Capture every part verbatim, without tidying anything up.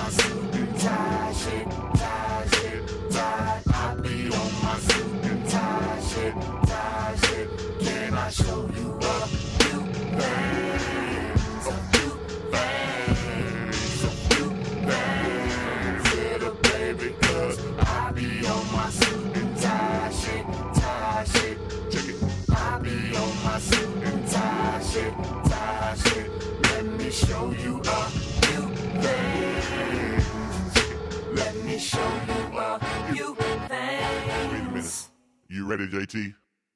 my suit and tie shit, tie shit, tie. I be on my suit and tie shit, tie shit. Can I show you a few things, a few things, a few things, little baby, 'cause I be on my suit and tie shit, tie shit. Check it. I be on my suit and tie shit, tie shit. Let me show you a few things. Let me show you a few things. Wait a minute. You ready, J T?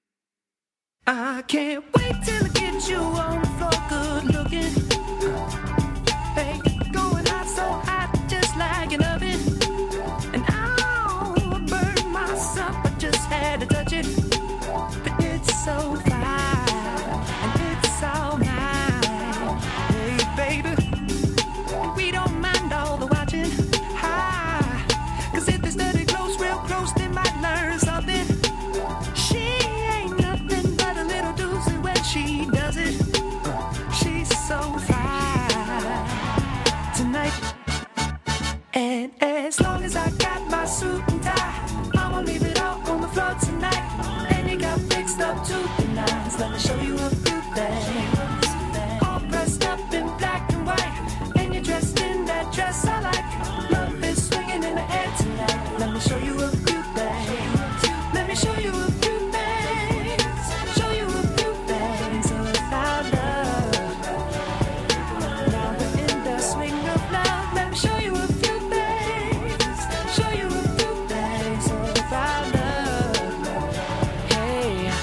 I can't wait till I get you on the floor, good looking. Hey, going hot, so hot, just like an oven. And I'll burn myself, I just had to touch it. But it's so fine, and it's all mine. Hey, baby, we don't mind all the watching. Hi, 'cause if they study close, real close, they might learn something. She ain't nothing but a little doozy when she does it. She's so fine tonight. And as long as I got my suit and tie, I'ma leave it all on the floor tonight. And you got fixed up to the nines. Let me show you a few things. All dressed up in black and white, and you're dressed in that dress I like. Love is swinging in the air tonight. Let me show you a few things. Let me show you a few things. Show you a few things about love. Now we're in the swing of love. Let me show you a few things. Show you a few things about love. Hey,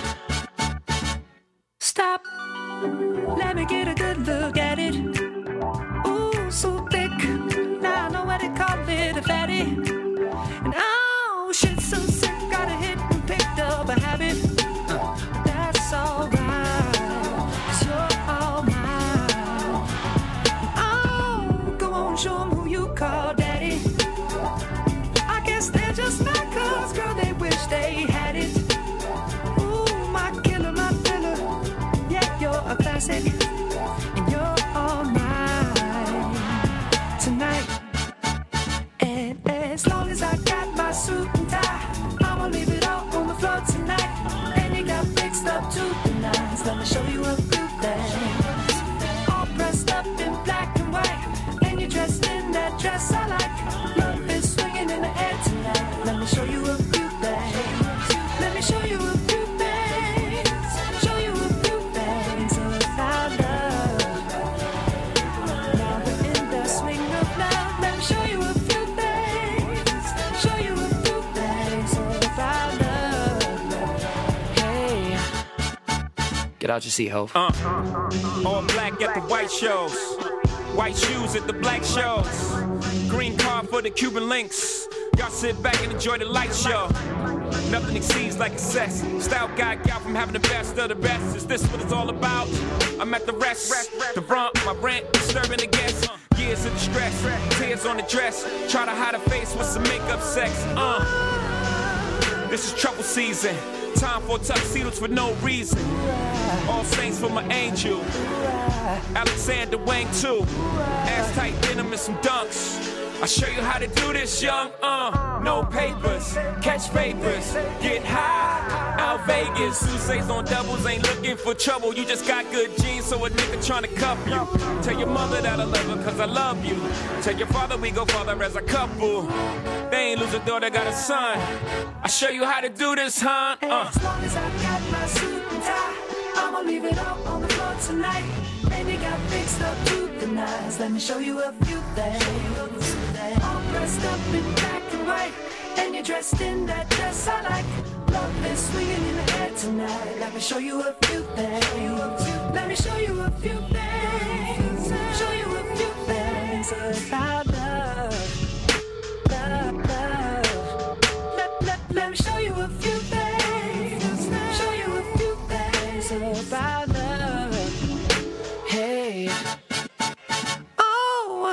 stop. Let me get a good look at it. Ooh, so thick. Now I know what they call it, a fatty. And oh, shit, so sick. Got a hit and picked up a habit. Uh, that's alright, 'cause you're all mine. Oh, go on, show 'em who you call daddy. I guess they're just like us, girl, they wish they had it. Ooh, my killer, my thriller. Yeah, you're a classic, and you're all mine tonight. And as long as I got my suit and tie, I'ma leave it all on the floor tonight. And you got fixed up to the nines. Let me show you a few things. All dressed up in black and white, and you're dressed in that dress I like. Love is swinging in the air tonight. Let me show you a few things. Let me show you a few things. Show you a few things about love. Now we're in the swing of love. Let me show you a few things. Show you a few things about love. Hey, Get out your seat, ho. Uh, all black at the white shows, white shoes at the black shows, green card for the Cuban links. Y'all sit back and enjoy the light show. Nothing exceeds like excess. Style guy gal from having the best of the best. Is this what it's all about? I'm at the rest. The front, my rent, disturbing the guests. Years of distress, tears on the dress. Try to hide a face with some makeup sex. Uh, this is trouble season. Time for tuxedos for no reason. All saints for my angel. Alexander Wang too. Ass tight denim and some dunks. I'll show you how to do this, young. Uh, no papers, catch papers, get high. Out Vegas, Sousa's on doubles, ain't looking for trouble. You just got good genes, so a nigga tryna cuff you. Tell your mother that I love her, 'cause I love you. Tell your father we go farther as a couple. They ain't lose a daughter, got a son. I'll show you how to do this, huh? Uh. as long as I got my suit and tie, I'ma leave it all on the floor tonight. And you got fixed up to the nines. Let me show you a few things. All dressed up in black and white, and you're dressed in that dress I like. Love is swinging in the air tonight. Let me show you a few things. Let me show you a few things. Show you a few things about love. Love, love. Let, let, let me show you a few things. Show you a few things about love. Hey. Oh.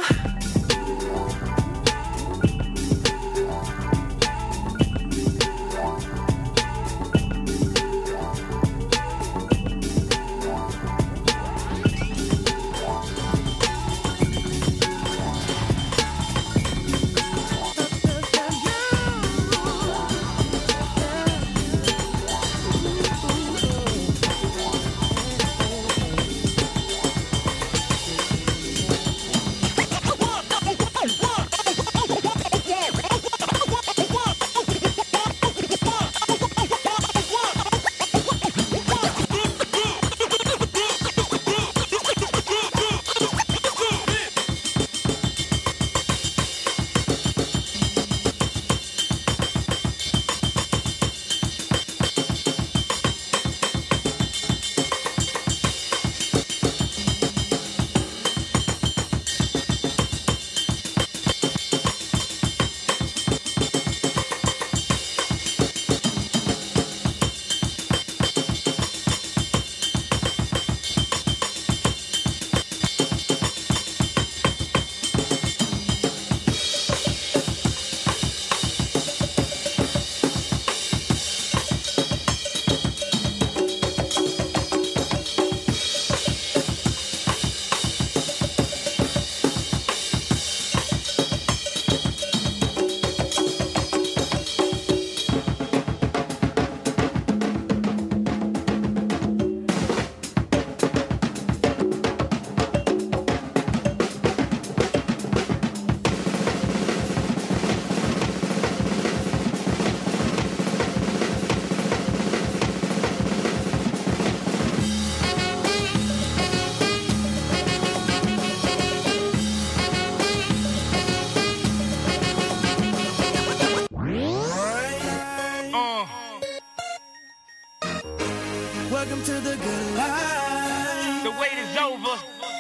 Welcome to the good life. The wait is over.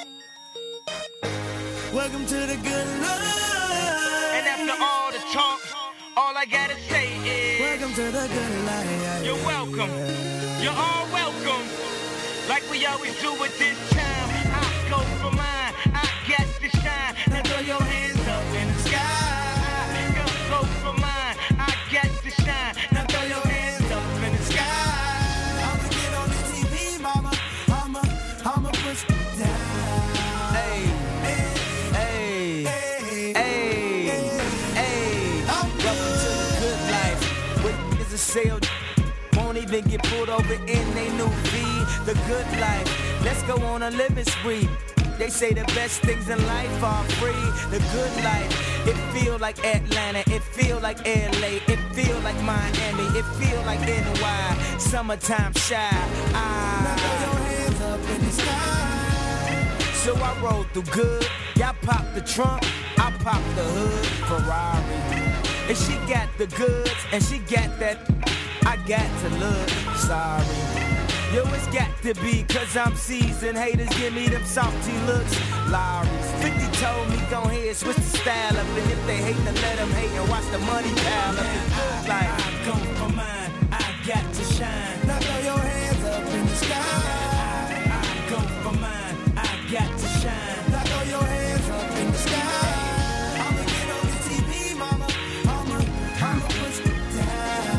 Welcome to the good life. And after all the talk, all I gotta say is welcome to the good life. You're welcome. You're all welcome. Like we always do at this time. I go for mine. I got to shine. Now throw your hands up in the sky. You go for mine. I got to shine. Now throw your hands up in the sky. I'ma get on the T V, mama. I'ma, I'ma push it down. Hey, hey, hey, hey, hey. Welcome to the good life. What is a sale? Won't even get pulled over in they new V. The good life. Let's go on a living spree. They say the best things in life are free. The good life. It feel like Atlanta. It feel like L A. It feel like Miami. It feel like N Y. Summertime shy. Ah. Now throw your hands up in the sky. So I roll through good. Y'all pop the trunk. I pop the hood. Ferrari. And she got the goods. And she got that. I got to look sorry. Yo, it's got to be, cause I'm seasoned. Haters give me them salty looks. Lowry's fifty told me, go ahead, switch the style up. And if they hate, then let them hate and watch the money pile up. It's good like I go for mine, I got to shine. Now throw your hands up in the sky. I, I go for mine, I got to shine. Now throw your hands up in the sky. I'ma get on the T V, mama. I'ma, I'ma push it down.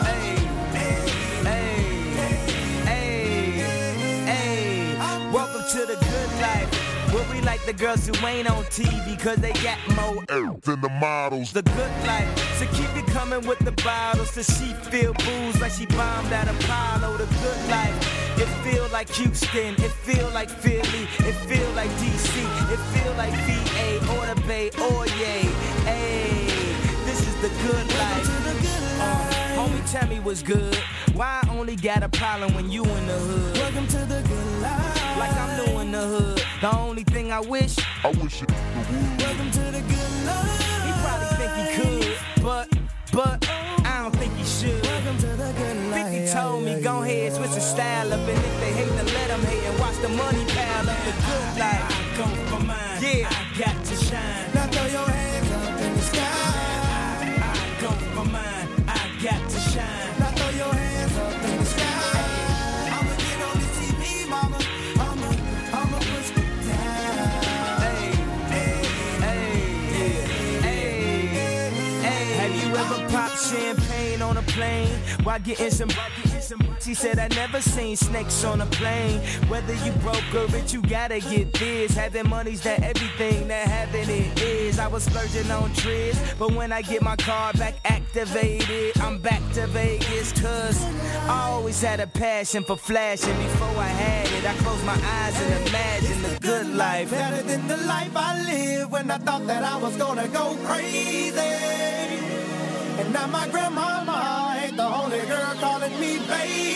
To the good life, where we like the girls who ain't on T V, cause they got more earth than the models. The good life, so keep it coming with the bottles, so she feel booze like she bombed at Apollo. The good life, it feel like Houston, it feel like Philly, it feel like D C, it feel like V A or the Bay or yay. Hey, this is the good life. Uh, homie, tell me what's good. Why I only got a problem when you in the hood? Welcome to the good life. Like I'm new in the hood. The only thing I wish, I wish it would. Welcome to the good life. He probably think he could, but, but I don't think he should. Welcome to the good life. fifty told me, go ahead, switch the style up. And if they hate, then let them hate and watch the money pile up. The good life. I go for mine. Yeah, I got to shine. Now throw your hands up in the sky. I, I go for mine. I got to shine. Now throw your hands up in the sky. I'ma get on the T V, mama. I'ma, I'ma push it down. Hey, hey, hey, hey, hey. Have you ever popped champagne on a plane while getting some? She said I never seen snakes on a plane. Whether you broke or rich, you gotta get this. Having money's that everything that having it is. I was splurging on trips, but when I get my car back activated, I'm back to Vegas. Cause I always had a passion for flashing. Before I had it, I closed my eyes and imagined the good life. Better than the life I lived when I thought that I was gonna go crazy. And now my grandmama ain't the only girl calling me baby.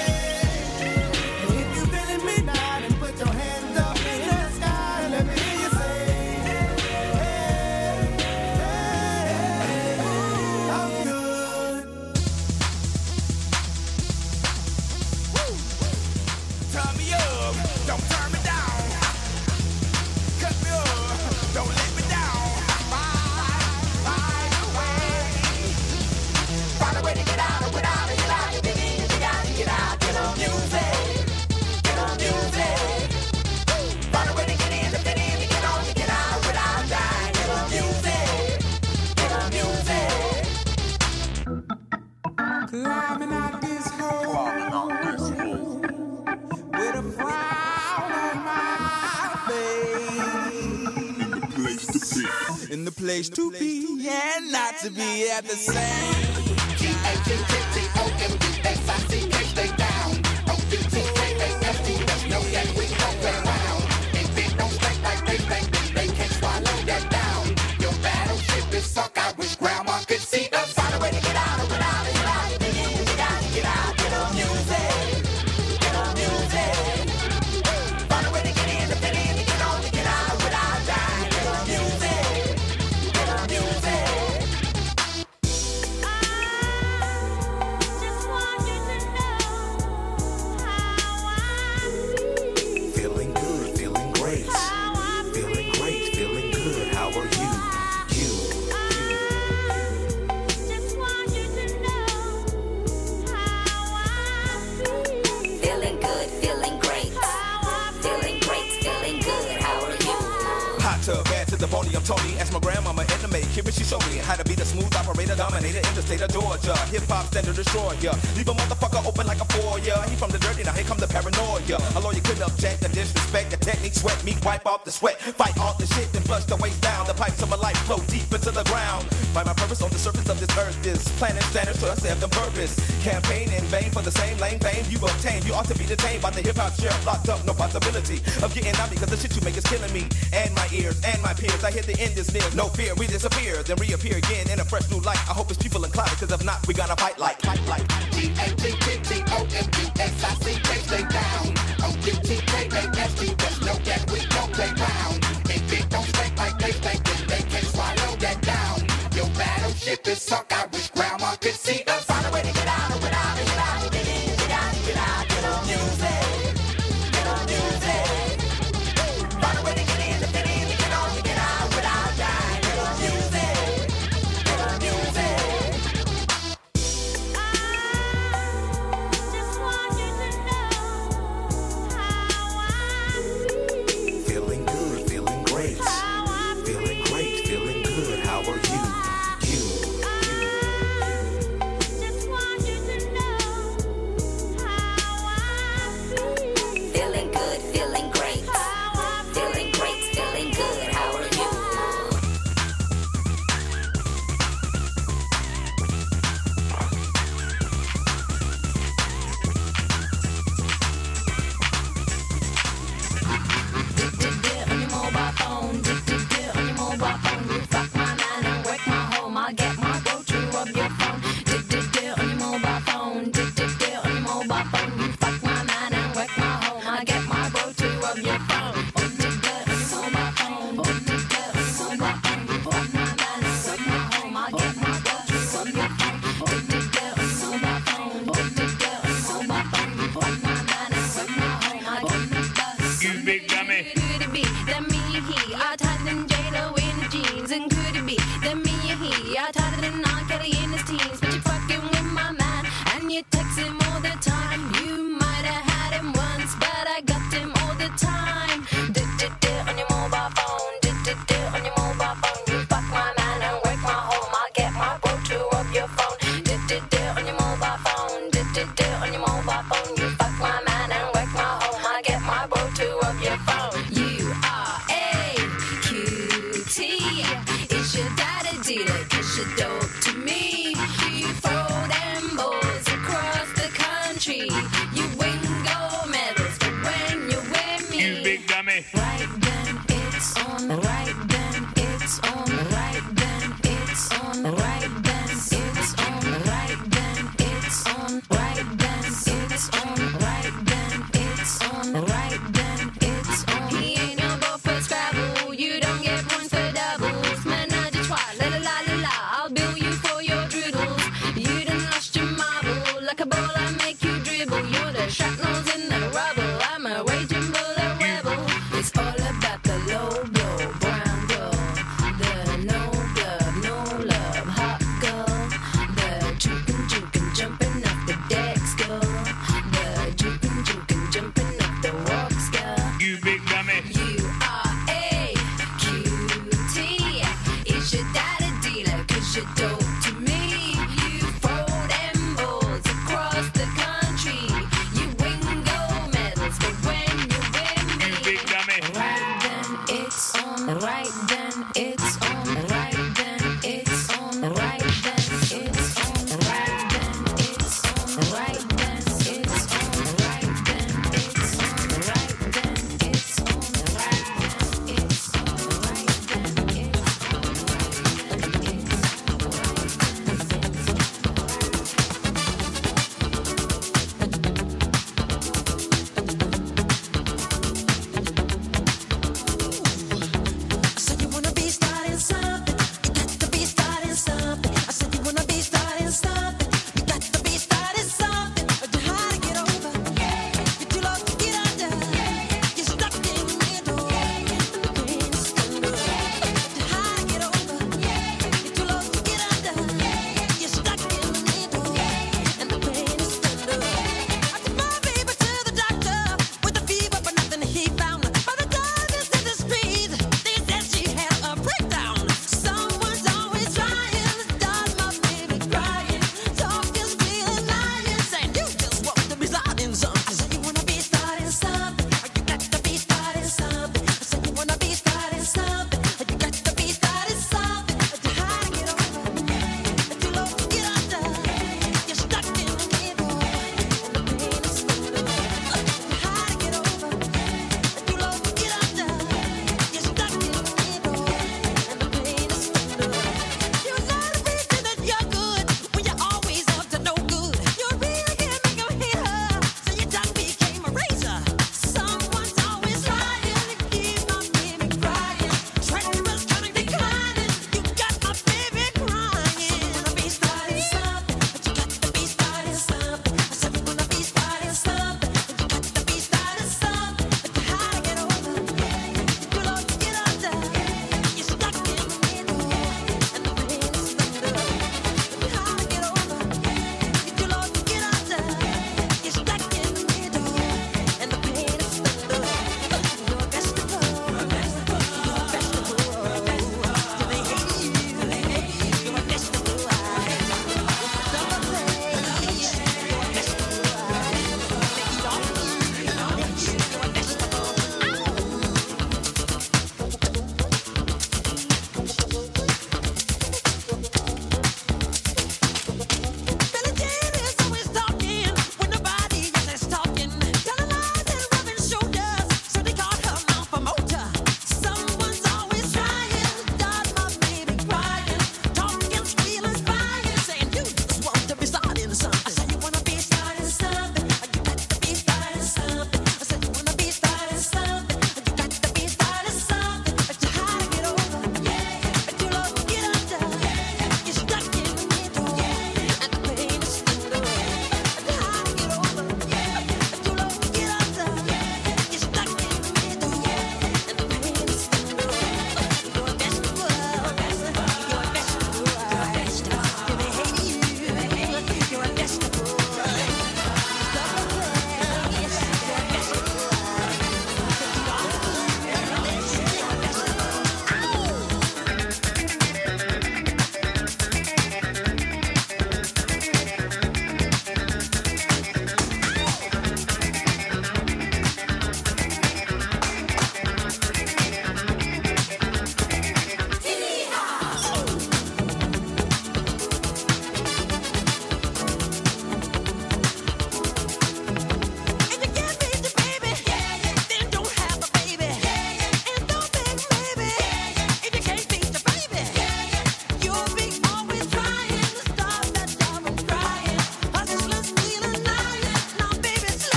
If you feeling me now, then put your hands up in the sky and let me hear you say, hey, hey, I'm good. Turn me up, don't turn me down. Cut me up, don't let me down. Find a way. Find a way to get out of without it. Get out, you dig in, you gotta get out. Get on music, get on music. Find a way to get in, to fit in, to get on, to get out without dying. Get on music, get on music. Climbing out this hole with a frown on my face. In the place to be and not to be at the same. G A T T O M D S I C K, stay down. O D T K A S T, let's know that we don't play around. If it don't stink like they think, then they can't swallow that down. Your battleship is sunk, I wish grandma could see us. Find a way to get out of without it. Get out, get in, you gotta get out. Get on music, get on music. Find a way to get in, to fit in, to get on, to get out without dying. Get on music, get on music. I just want you to know to the bony, I'm Tony. Ask my grandmama in the make. Here she showed me how to be the smooth operator, dominator in the state of Georgia. Hip-hop standard destroyer. Leave a motherfucker open like a foyer. He from the dirty, now here come the paranoia. A lawyer couldn't object, the disrespect, the technique, sweat me, wipe off the sweat. Fight off the shit, then flush the waist down. The pipes of my life flow deep into the ground. Find my purpose on the surface of this earth. This planet standards to us have the purpose. Campaign in vain for the same lame fame you obtain. You ought to be detained by the hip-hop sheriff. Locked up, no possibility of getting out because the shit you make is killing me. And my ears, and my peers. I hear the end is near. No fear, we disappear, then reappear again in a fresh new light. I hope it's people inclined, because if not, we gonna fight like, fight like. G A T T T O M U S I C K, stay down. O U T K A S T, just know that we don't play round. If it don't stink like they think, then they can swallow that down. Your battleship is sunk, I wish grandma could see us. Find a way to get out, get out, get out, get in, get out, get out, get on music, get on music. Find a way to get in, to fit in, to get on, to get out, without dying. Get on music, get on music. Feeling good, feeling great. Feeling great, feeling good. How are you? You. Feeling good, feeling great. Feeling great, feeling good. How are you? On your mobile phone, on your mobile phone, you fuck my mind and wreck my home. I get my go-to of your phone. On your mobile phone, on your mobile phone, you fuck my mind and wreck my home. I get my go-to of your phone. On your mobile phone, on your mobile phone, you fuck my mind and wreck my home. I get my go-to of your phone. On your mobile phone, on your mobile phone, you fuck my mind and wreck my home. I get my You big dummy. Could it be that me and he are tighter than J-Lo in the jeans? And could it be that me and he are tighter than R. Kelly in his teens? But you're fucking with my man and you text him all the time. You might have had him once, but I got him all the time. On your mobile phone, on your mobile phone, you fuck my man and wreck my home. I get my go-to of your phone. On your mobile phone, on your mobile phone, you fuck my man and wreck my home. I get my go-to of your phone. You are a cutie. It's your daddy did it, 'cause you're dope to me. You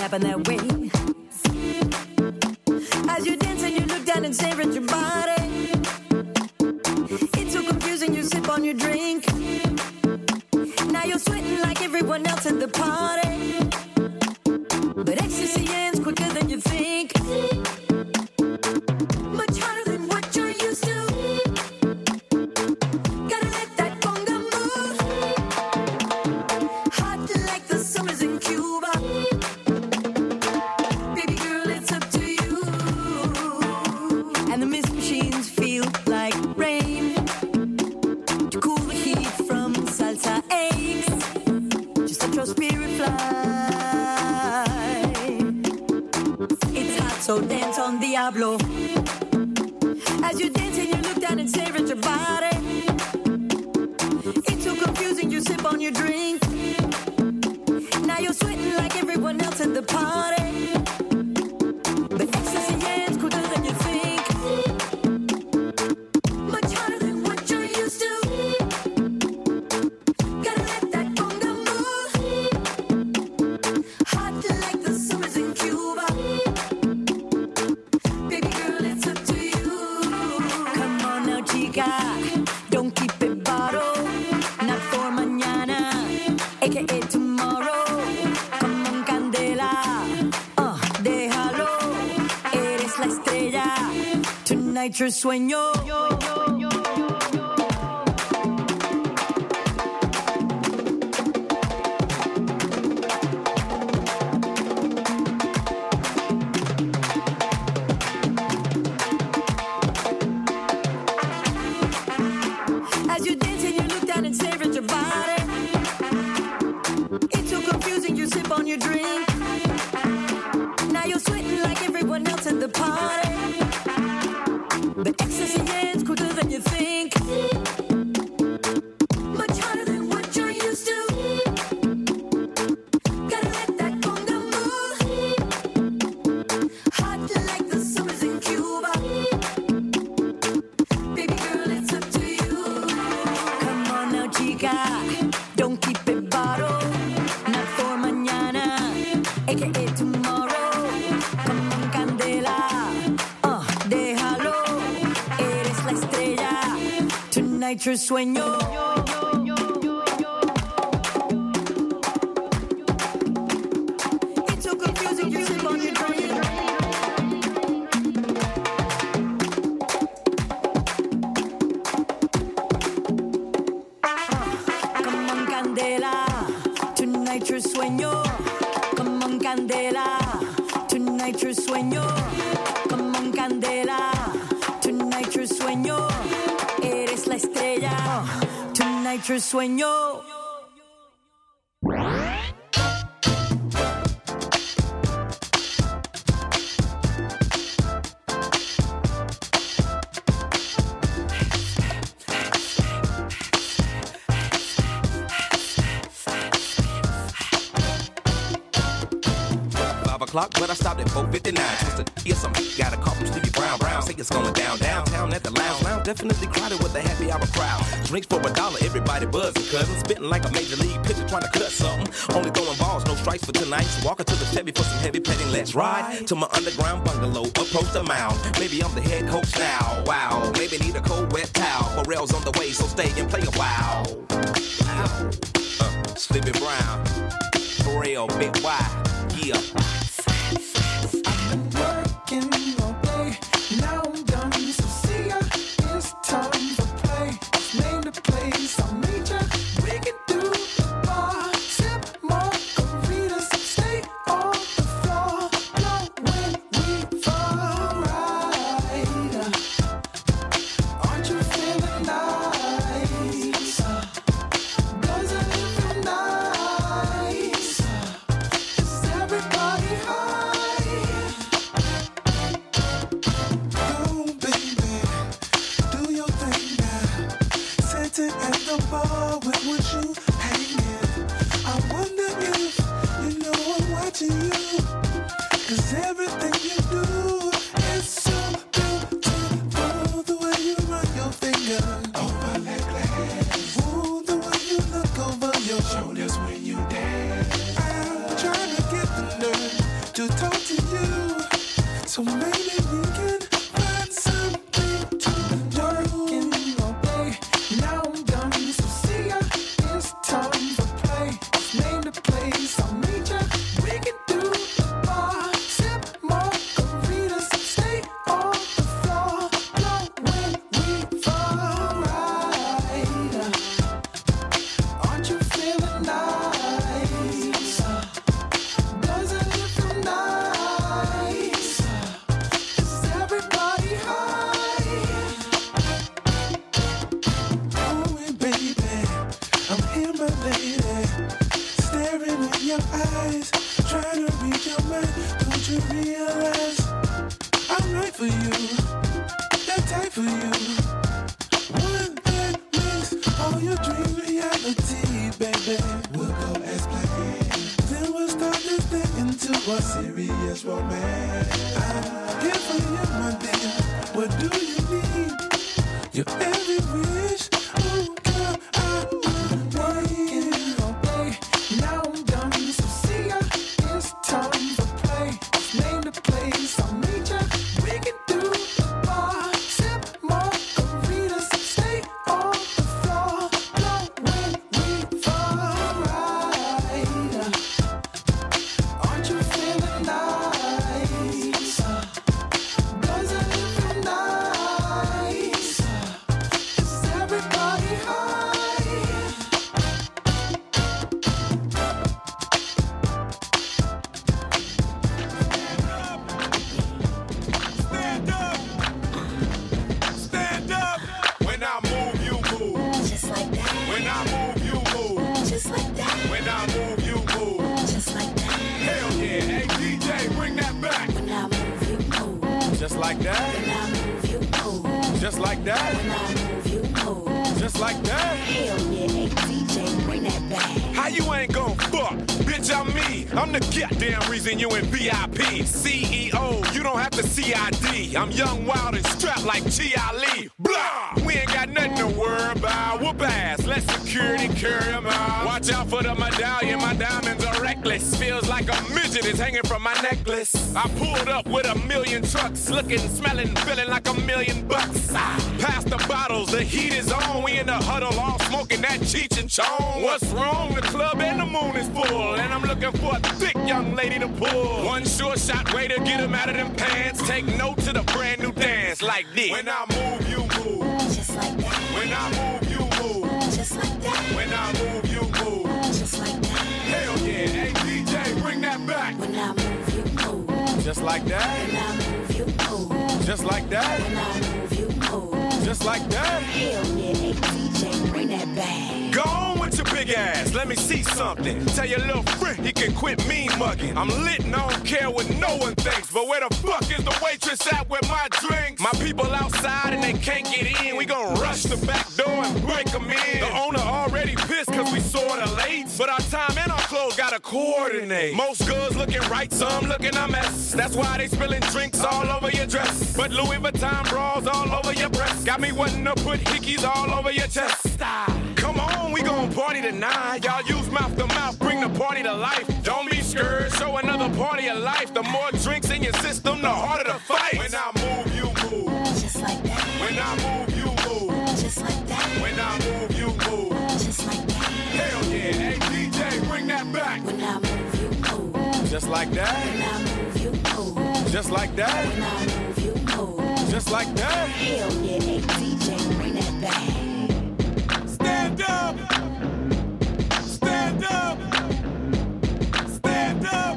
happen that way. As you dance and you look down and stare at your body, it's so confusing, you sip on your drink. Now you're sweating like everyone else at the party, but ecstasy ends quicker than you think. Much harder than what you're used to. Gotta let that conga move. Hot like the summers in Cuba. Baby girl, it's up to you. And the mist machines feel like rain to cool the heat from salsa aches. Just let your spirit fly. It's hot, so dance on Diablo. As you dance and you look down and stare at your body, it's so confusing, you sip on your drink. Now you're sweating like everyone else at the party, but ecstasy ends quicker than you think. Much harder than what you're used to. Gotta let that conga move. Hot like the summers in Cuba. Baby girl, it's up to you. Come on now, chica, don't keep it bottled. Not for mañana, aka tomorrow. Come on, candela, uh, déjalo. Eres la estrella, tonight your sueño. As you dance and you look down and stare at your body, it's so confusing, you sip on your drink. Now you're sweating like everyone else at the party, but ecstasy ends quicker than you think. Much harder than what you're used to. Gotta let that conga move. Hot like the summers in Cuba. Baby girl, it's up to you. Come on now, chica, don't keep it bottled. Not for mañana, aka tomorrow. Come on, candela, uh, déjalo. Eres la estrella, tonight your sueño. It's so confusing, you sip on your drink. Come on, candela, tonight your sueño. Come on, candela, tonight your sueño. Come on, candela, tonight your sueño. Eres la estrella, tonight your sueño. Clock, but I stopped at four fifty-nine. Just to hear something. Got a call from Stevie Brown. Brown say it's going down downtown at the lounge. Lounge definitely crowded with a happy hour crowd. Drinks for a dollar, everybody buzzing, cousin. Spitting like a major league pitcher trying to cut something. Only throwing balls, no strikes for tonight. So walking to the Chevy for some heavy petting. Let's ride to my underground bungalow. Approach the mound. Maybe I'm the head coach now. Wow, maybe need a cold wet towel. Pharrell's on the way, so stay and play a while. Wow. Uh, Sleepy Brown, Pharrell, Big Y, yeah. Working all day, now I'm done. So see ya, it's time for play. Name the place, I'll meet ya. We can do the bar, sip margaritas, stay on the floor. Know when we fall right. Aren't you feeling nice? Doesn't it feel nice? Is everybody to talk to you. So maybe we can find something to working all day. Now I'm done, so see ya. It's time for play. Name the place, I'll meet ya. We can do the bar, sip margaritas, stay on the floor. Blow when we fall right. Aren't you feeling nice? Doesn't it feel nice? Is everybody high? Oh, and baby, I'm here, my lady, staring in your eyes, trying to read your mind. Don't you realize I'm right for you, that type for you, one that makes all your dreams reality, baby. We'll go as planned, then we'll start this thing into a serious romance. I'm here for you, my dear. What do you need? Your every wish. Oh, girl, I will working all day. Now I'm done, so see ya. It's time for play. Name the place, I'll meet ya. We can do the bar, sip margaritas, stay on the floor. Blow when we fall right. Aren't you feeling nice? Doesn't it feel nice? Is everybody high? Stand up. Stand up. When I move, you move. Just like that, When I move, you move. just like that, When I move, you move. just like that. Hell yeah. Hey, D J, bring that back. When I move, you move. Just like that. When I move, you move. Just like that. When I move, you move. Just like that. Hell yeah, hey D J, bring that back. How you ain't gon' fuck? Bitch, I'm me. I'm the goddamn reason you in V I P. C E O, you don't have to C I D. I'm young, wild, and strapped like G I Lee. Blah! We ain't got nothing to worry about. Whoop ass. Let security carry 'em out. Watch out for the medallion. My diamonds are reckless. Feels like a midget is hanging from my necklace. I pulled up with a million trucks. Looking, smelling, feeling like a million bucks. Ah, pass the bottles. The heat is on. We in the huddle all smoking that Cheech and Chong. What's wrong? The club and the moon is full. And I'm looking for a thick young lady to pull. One sure shot way to get 'em out of them pants. Take note to the brand new dance like this. When I move, you move. Just like that, When I move, you move. just like that, When I move, you move. just like that. Hell yeah. Hey, D J, bring that back. When I move, you move. Just like that. When I move, you move. Just like that. When I move, you move. Just like that. Hell yeah, hey D J, bring that back. Go on with your big ass, let me see something. Tell your little friend he can quit mean mugging. I'm lit and I don't care what no one thinks. But where the fuck is the waitress at with my drinks? My people outside and they can't get in. We gon' rush the back door and break them in. The owner already pissed cause we sorta late. But our time and our clothes gotta coordinate. Most girls looking right, some looking a mess. That's why they spilling drinks all over your dress. But Louis Vuitton bras all over your breast. Got me wanting to put hickeys all over your chest. Come on, we gon' party tonight. Y'all use mouth to mouth, bring the party to life. Don't be scared, show another party of life. The more drinks in your system, the harder the fight. When I move, you move. Just like that, When I move, you move. just like that, When I move, you move. just like that. Hell yeah, hey D J, bring that back. When I move, you move. Just like that, When I move, you move. just like that, When I move, you move. just like that. Hell yeah, hey D J, bring that back. Stand up! Stand up! Stand up!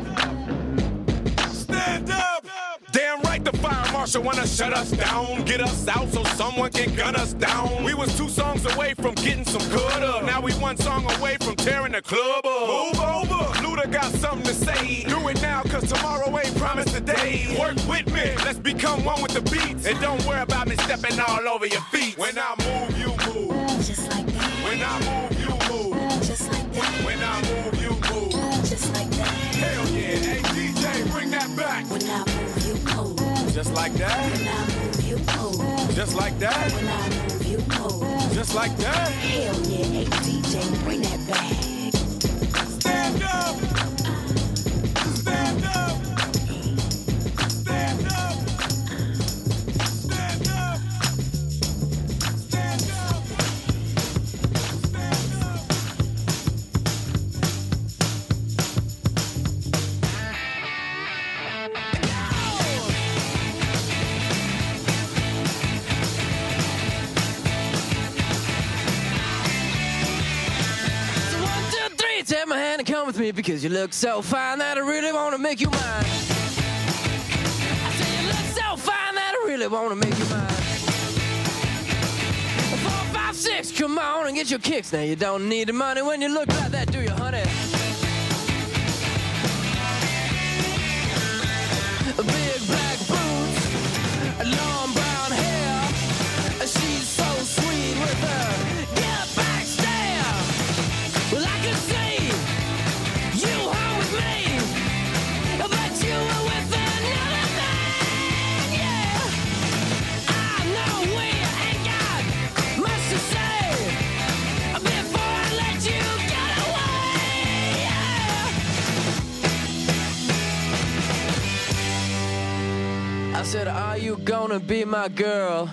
Stand up! Damn right the fire marshal wanna shut us down. Get us out so someone can gun us down. We was two songs away from getting some good up. Now we one song away from tearing the club up. Move over! Luda got something to say. Do it now cause tomorrow ain't promised today. Work with me, let's become one with the beats. And don't worry about me stepping all over your feet. When I move, you move. Just like that, When I move, you move. just like that, When I move, you move. just like that. Hell yeah, hey D J, bring that back. When I move, you move. Just like that, When I move, you move. just like that, When I move, you move. just like that. Hell yeah, hey D J, bring that back. Stand up, stand up, me because you look so fine that I really wanna make you mine. I say you look so fine that I really wanna make you mine. Four, five, six, come on and get your kicks. Now you don't need the money when you look like that, do you, honey? Big black boots, long brown hair. She's so sweet with her get back stare. Well, I can see you home with me, but you were with another man. Yeah, I know we ain't got much to say before I let you get away. Yeah. I said, are you gonna be my girl?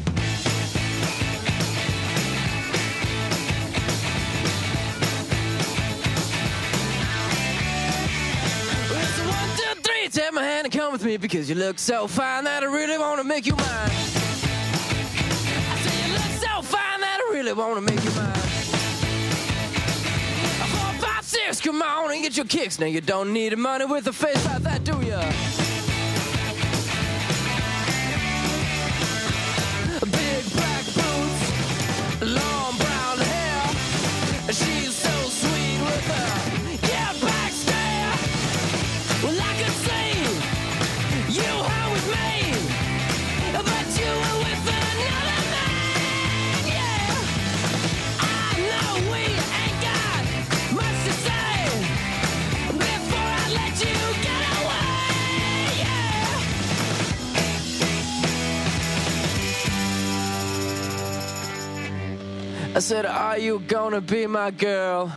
Take my hand and come with me because you look so fine that I really wanna make you mine. I say you look so fine that I really wanna make you mine. Four, five, six, come on and get your kicks. Now you don't need the money with a face like that, do ya? Big black boots, long brown hair. She's so sweet with her get back stare. Well, I can see you home with me, but you were with another man. Yeah, I know we ain't got much to say before I let you get away. Yeah. I said, are you gonna be my girl?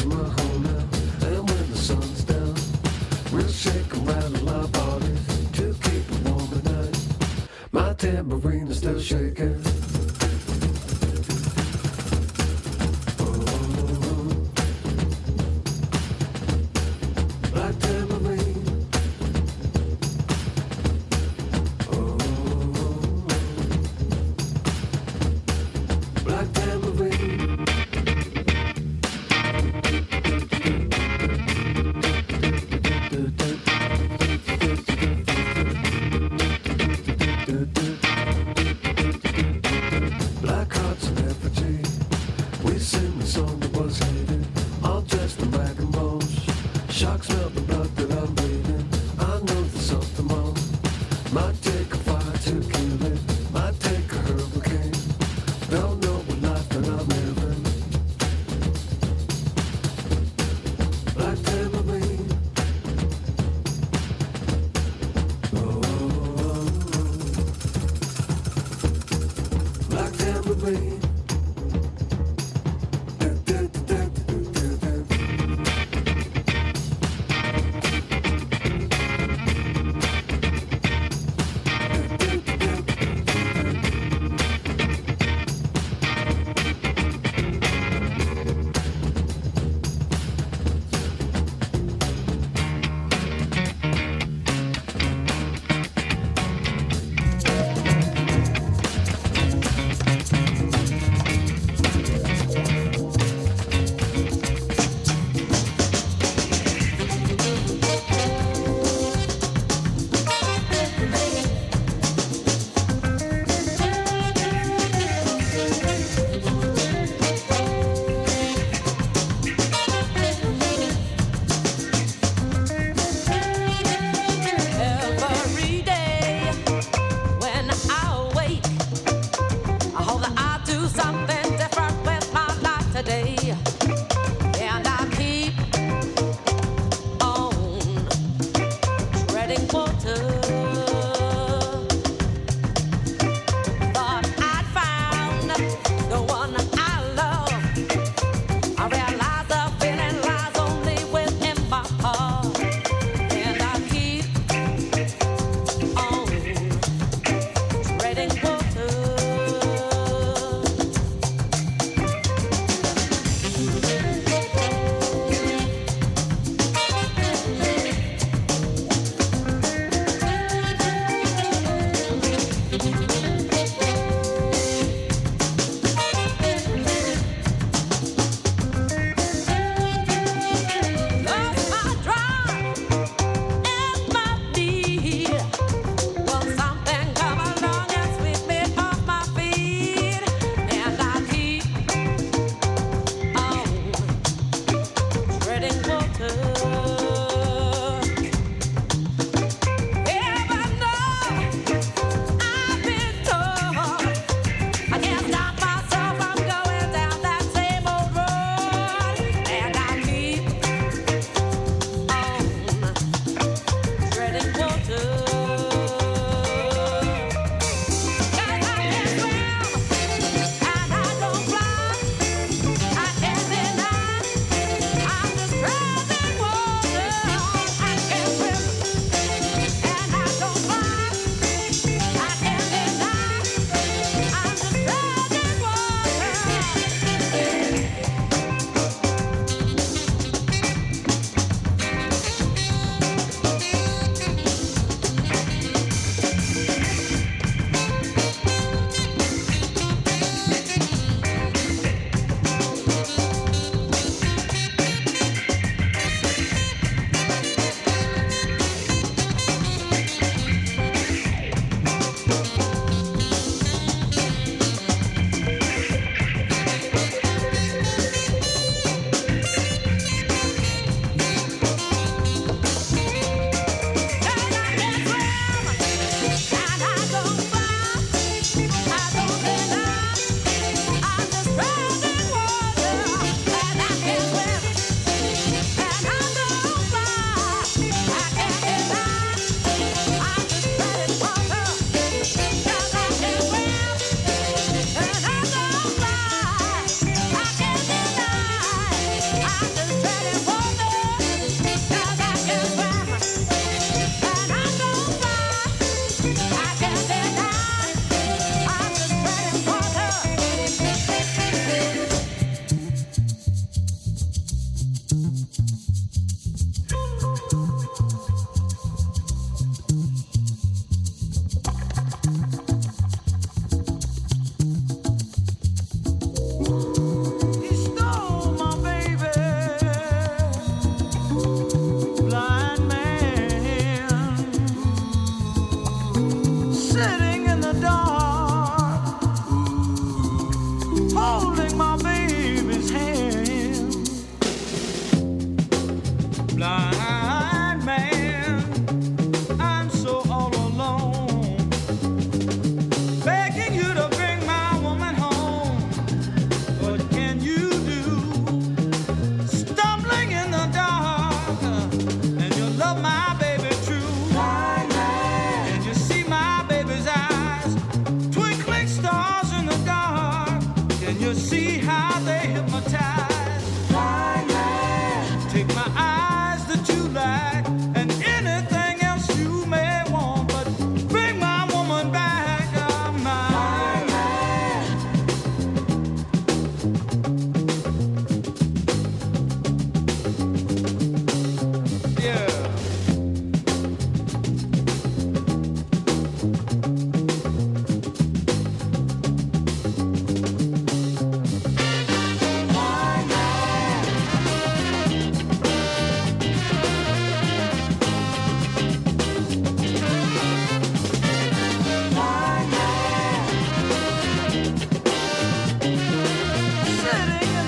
to my home now. And when the sun's down, we'll shake and rattle our bodies to keep it warm at night. My tambourine is still shaking.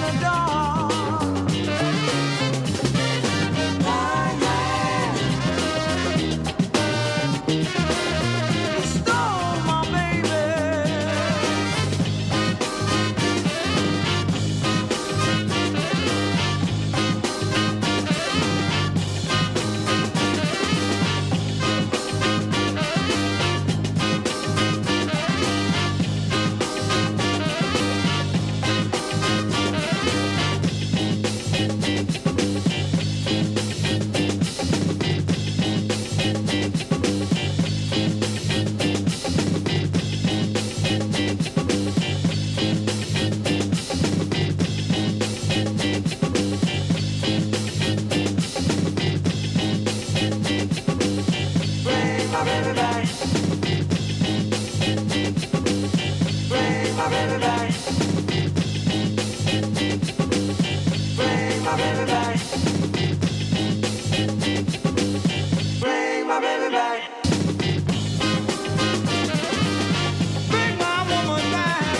the dark. Blind man, you stole my baby. Bring my baby back. Bring my baby back. Bring my baby back. Bring my baby back. Bring my woman back.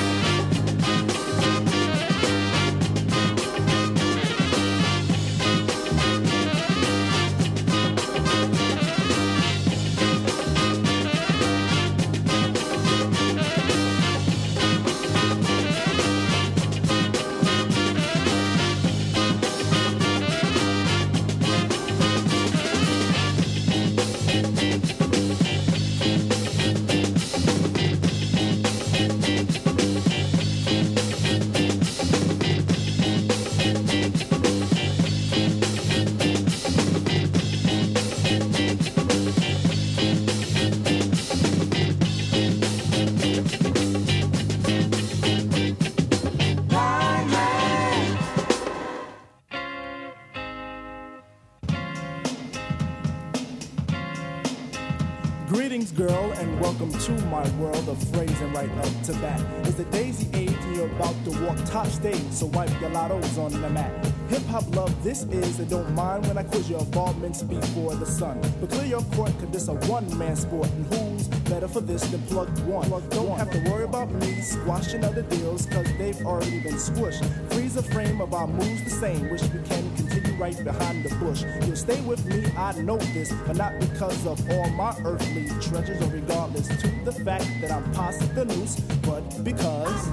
Blind man. Greetings, girl, and welcome to my world of phrasing right up to bat. It's the daisy age and you're about to walk top stage, so wipe your lottos on the mat. Hip-hop love this is, and don't mind when I quiz your involvements before the sun. But clear your court, cause this a one-man sport, and who's better for this than plug one? Don't have to worry about me squashing other deals, cause they've already been squished. Freeze a frame of our moves the same, wish we can continue right behind the bush. You'll stay with me, I know this, but not because of all my earthly treasures, or regardless to the fact that I'm past the noose, but because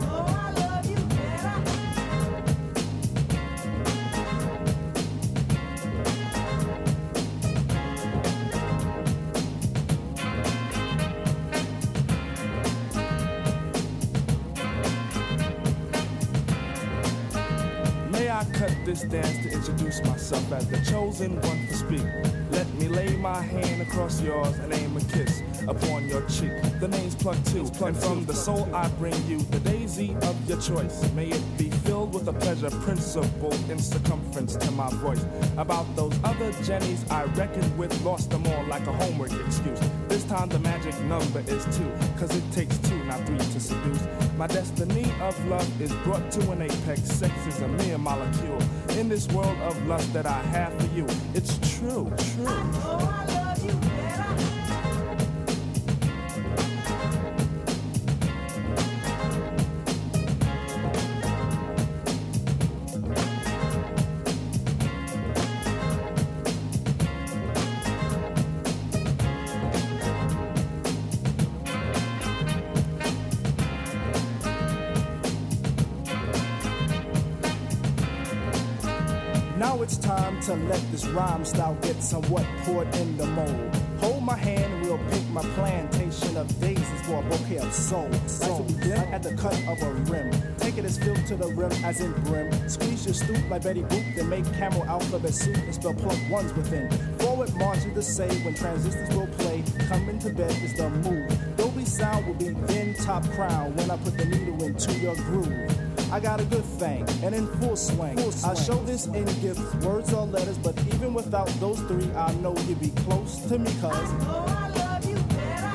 May I cut this dance to introduce myself as the chosen one to speak. Let me lay my hand across yours and aim a kiss upon your cheek. The name's Plug Two, and from the soul I bring you the daisy of your choice. May it be filled with a pleasure principle in circumference to my voice. About those other Jennies I reckoned with, lost them all like a homework excuse. This time the magic number is two, cause it takes two, not three to seduce. My destiny of love is brought to an apex. Sex is a mere molecule in this world of lust that I have for you. It's true, true. Oh, I love you, now it's time to let this rhyme style get somewhat poured in the mold. Hold my hand and we'll pick my plantation of daisies for a bouquet of soul. So begin at the cut of a rim. Take it as filled to the rim as in brim. Squeeze your stoop like Betty Boop, then make camel alphabet soup and spell plug ones within. Forward march is the say when transistors will play. Coming to bed is the move. Dolby sound will be then top crown when I put the needle into your groove. I got a good thing, and in full swing. Full swing. I show this in gifts, words or letters, but even without those three, I know you'd be close to me, cuz I know I love you better.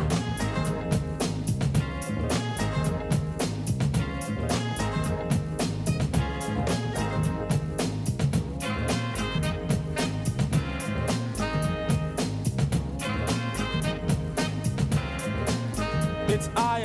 It's I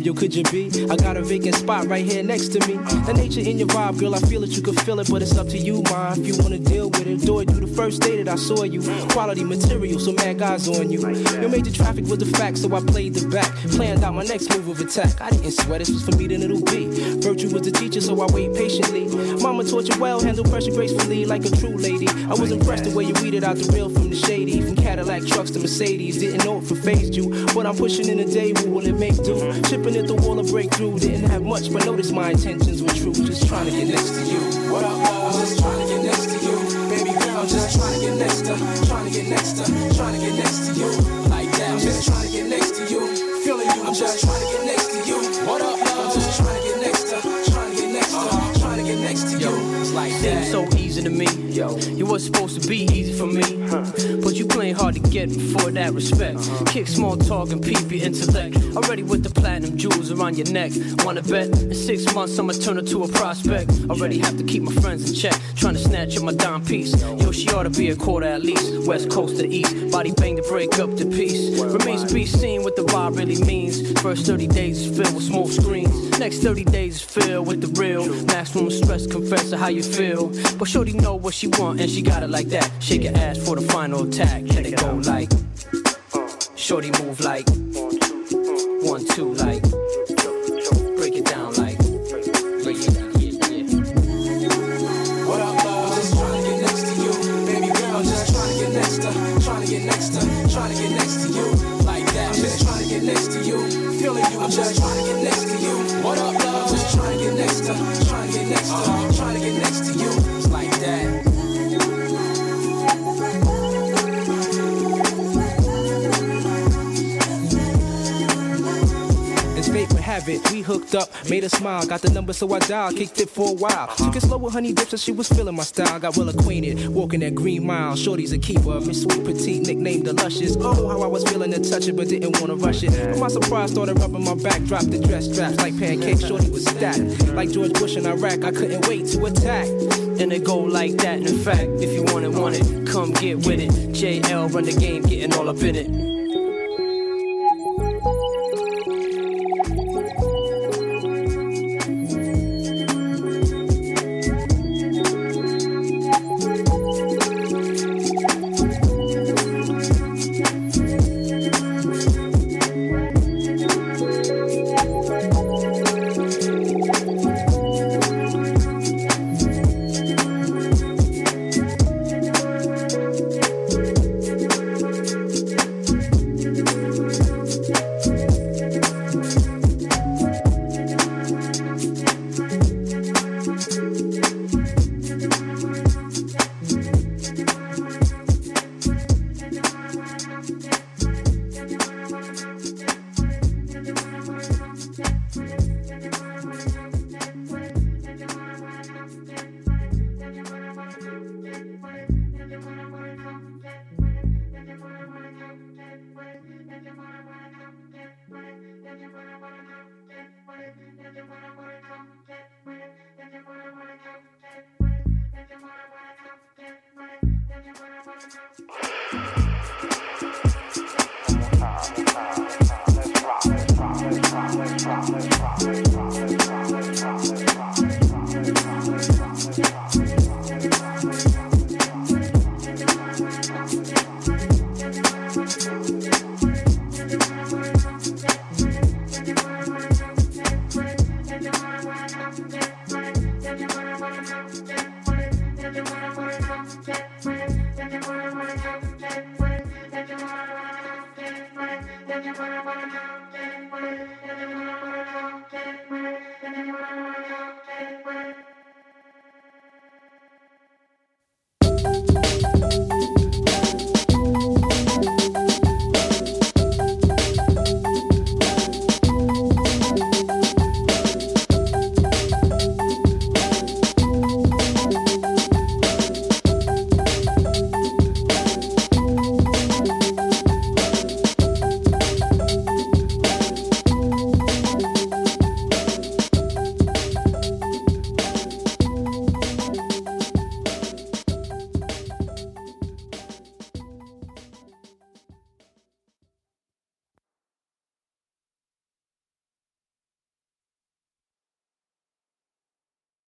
Yo, could you be? I got a vacant spot right here next to me. The nature in your vibe, girl, I feel it, you can feel it, but it's up to you, ma. If you wanna deal with it, do it. You the first day that I saw you. Quality material, so mad guys on you. Your major traffic was the fact, so I played the back. Planned out my next move of attack. I didn't sweat, this was for me, then it'll be. Virtue was the teacher, so I wait patiently. Mama taught you well, handle pressure gracefully like a true lady. I was impressed the way you weeded out the real from the shady. From Cadillac trucks to Mercedes, didn't know it for phased you. What I'm pushing in a day, what will it make do? Chipping at the wall of breakthrough, didn't have much, but notice my intentions were true. Just trying to get next to you. What up, love? I'm just trying to get next to you. Baby girl, I'm just trying to get next to, trying to get next to, trying to get next to you. Like that, I'm just trying to get next to you. Feeling you, I'm just trying to get next to you. What up, love? I'm just trying to get next to, trying to get next to, trying to get next to you. It's like that. Seems so easy to me. Yo, it was supposed to be easy for me, but you playing hard to get for that respect. Kick small talk and peep your intellect. Already with the platinum jewels around your neck. Wanna bet? In six months I'ma turn her to a prospect. Already have to keep my friends in check. Trying to snatch up my dime piece. Yo, she ought to be a quarter at least. West coast to east, body bang to break up the piece. Remains to be seen what the vibe really means. First thirty days is filled with smoke screens. Next thirty days is filled with the real. Maximum stress, confess to how you feel. But shorty know what she want and she got it like that. Shake your ass for the final attack. Let it go like shorty move like one, two, like break it down like break it down, yeah, yeah. What up, love? I'm just trying to get next to you. Baby girl, I'm just trying to get next to, trying to get next to, trying to get next to you. Like that, I'm just trying to get next to you. Feeling you, I'm just trying to get next to you. What up, love? I'm just trying to get next to, trying to get next to, trying to get next to you. It's like that. Have it, we hooked up, made her smile, got the number so I dialed, kicked it for a while. Took it slow with honey dips and she was feeling my style. Got well acquainted, walking that green mile. Shorty's a keeper, Miss Sweet Petite, nicknamed the Luscious. Oh, how I was feeling to touch it, but didn't want to rush it. But my surprise started rubbing my back, dropped the dress straps like pancakes. Shorty was stacked, like George Bush in Iraq. I couldn't wait to attack. And it go like that. In fact, if you want it, want it, come get with it. J L run the game, getting all up in it.